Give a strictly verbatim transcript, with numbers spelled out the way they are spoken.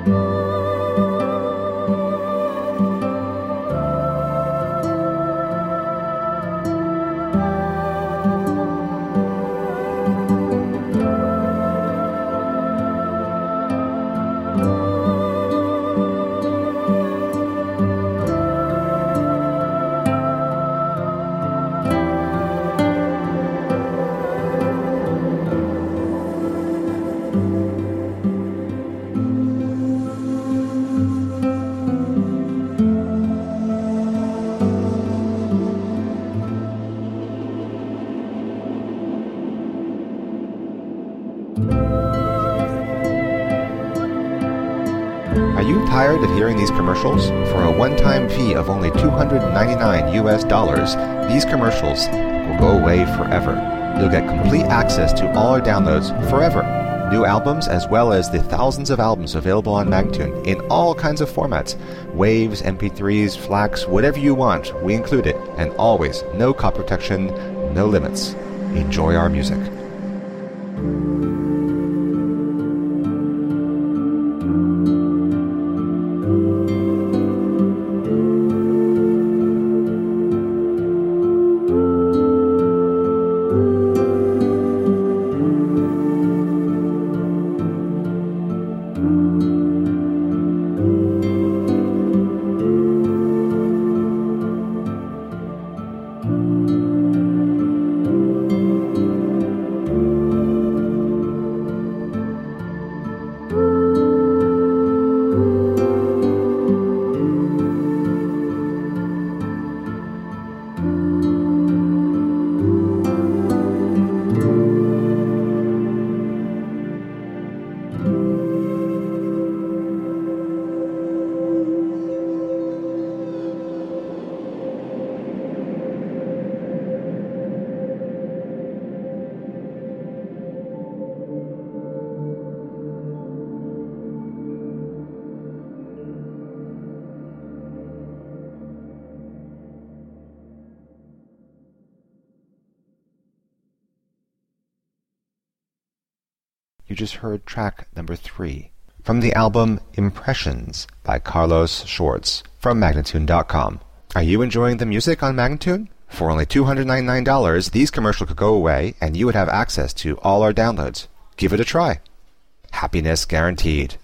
Are you tired of hearing these commercials? For a one-time fee of only two hundred ninety-nine U S dollars, these commercials will go away forever. You'll get complete access to all our downloads forever. New albums as well as the thousands of albums available on Magnatune in all kinds of formats. Waves, M P threes, FLACs, whatever you want, we include it. And always, no copy protection, no limits. Enjoy our music. You just heard track number three from the album Impressions by Carlos Schwartz from Magnatune dot com. Are you enjoying the music on Magnatune? For only two hundred ninety-nine dollars, these commercials could go away and you would have access to all our downloads. Give it a try. Happiness guaranteed.